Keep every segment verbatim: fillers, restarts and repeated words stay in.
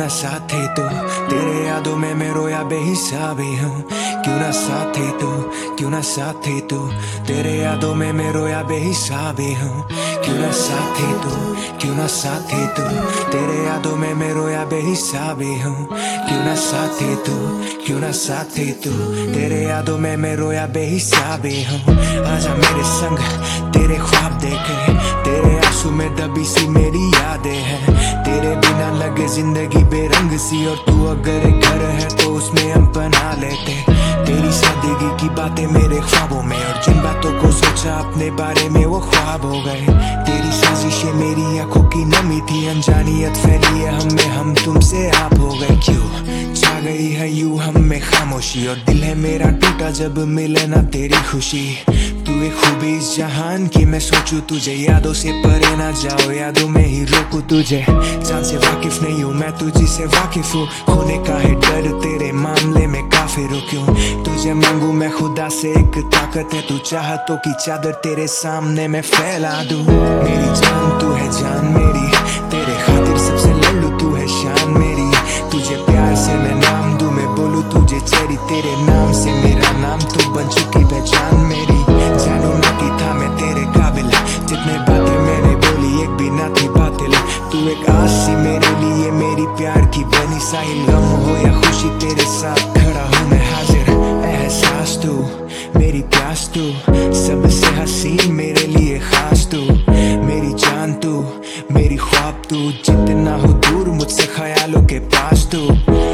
ना साथी तू, तेरे यादों में मैं रोया बेहिसाबी हूँ। क्यों ना साथी तू, क्यों ना साथी तू, तेरे यादों में मैं रोया बेहिसाबी हूँ। क्यों ना साथी तू, क्यों ना साथी तू, तेरे यादों में मैं रोया बेहिसाबी हूँ। क्यों ना साथी तू, क्यों ना साथी तू, तेरे यादों में मैं रोया बेहिसाबी हूँ। आजा मेरे संग तेरे ख्वाब देखे, तेरे आंसू में दबी सी मेरी यादें हैं। तेरे बिना लगे जिंदगी बेरंग सी, और तू अगर एक घर है तो उसमें हम बना लेते। तेरी सादगी की बातें मेरे ख्वाबों में, और जिन बातों को सोचा अपने बारे में वो ख्वाब हो गए। तेरी साजिशें मेरी आंखों की नमी थी, अनजानियत फैली है हम में, हम तुमसे आप हो गए। क्यों छा गई है यूं हम में खामोशी, और दिल है मेरा टूटा जब मिले ना तेरी खुशी। तू एक खूबी इस जहान की, मैं सोचूं तुझे यादों से परे ना जाओ, यादों में ही रोकूं तुझे। जान से वाकिफ नहीं हूँ मैं, तुझी से वाकिफ हूँ। खोने का है डर तेरे मामले में काफिर हूँ। क्यों तुझे मांगू मैं खुदा से एक ताकत है, तू चाहतों की चादर तेरे सामने मैं फैला दूं। मेरी जान तू है जान मेरी, तेरे खातिर सबसे लड़ लूं, तू है शान मेरी। तुझे प्यार से मैं नाम दूं, मैं बोलूं तुझे चेरी, तेरे नाम से मेरा नाम तू बन चुकी पहचान मेरी। जानू ना कि था मैं तेरे काबिल, जितने बातें मैंने बोली एक भी ना थी बातिल। तू एक आस सी मेरे लिए, मेरी प्यार की बनी साहिल। गम हो या खुशी तेरे साथ खड़ा हूँ मैं हाजिर। एहसास तू मेरी प्यास तू, सबसे हसीन मेरे लिए खास तू। मेरी जान तू मेरी ख्वाब तू, जितना हो दूर मुझसे ख्यालों के पास तू।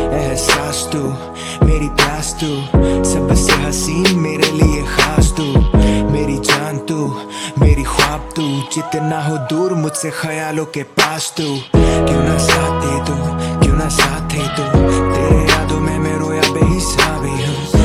एहसास तू मेरी प्यास तू, सबसे हसीन मेरे लिए खास तू। मेरी जान तू मेरी ख्वाब तू, जितना हो दूर मुझसे ख्यालों के पास तू। क्यों ना साथी तू, क्यों ना साथी तू, तेरे यादों में मैं रोया बेहिसाबी हूँ।